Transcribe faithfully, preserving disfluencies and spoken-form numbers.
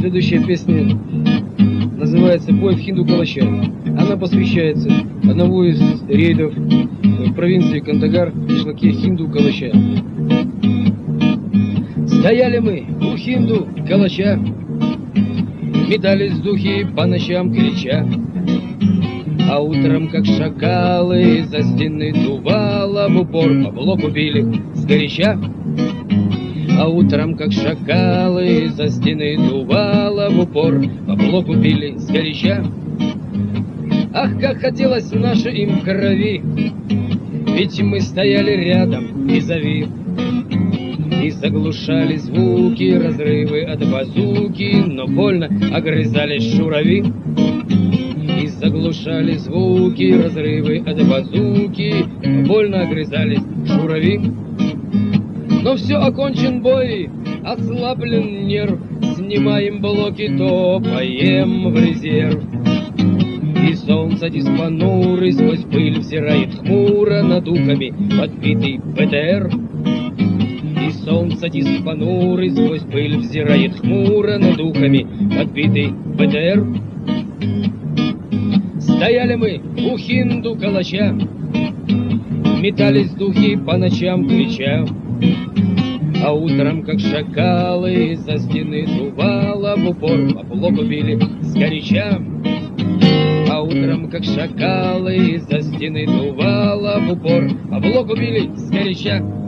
Следующая песня называется «Бой в хинду калача». Она посвящается одному из рейдов в провинции Кандагар в кишлаке хинду калача. Стояли мы у хинду калача, метались духи по ночам крича, а утром, как шакалы, за стены дувало, в упор по блоку били сгоряча. А утром, как шакалы, за стены дувало, в упор по блоку били сгоряча. Ах, как хотелось нашей им крови, ведь мы стояли рядом визави и заглушали звуки, разрывы от базуки, но больно огрызались шурави. И заглушали звуки, разрывы от базуки, но больно огрызались шурави. Но все, окончен бой, ослаблен нерв, снимаем блоки, топаем в резерв. И солнце диспонуры сквозь пыль взирает хмуро над духами подбитый БТР. И солнце диспонуры сквозь пыль взирает хмуро над духами подбитый БТР. Стояли мы у хинду калача, метались духи по ночам крича, а утром, как шакалы, за стены дувало, в упор по блоку били сгоряча. А утром, как шакалы, за стены дувало, в упор по блоку били сгоряча.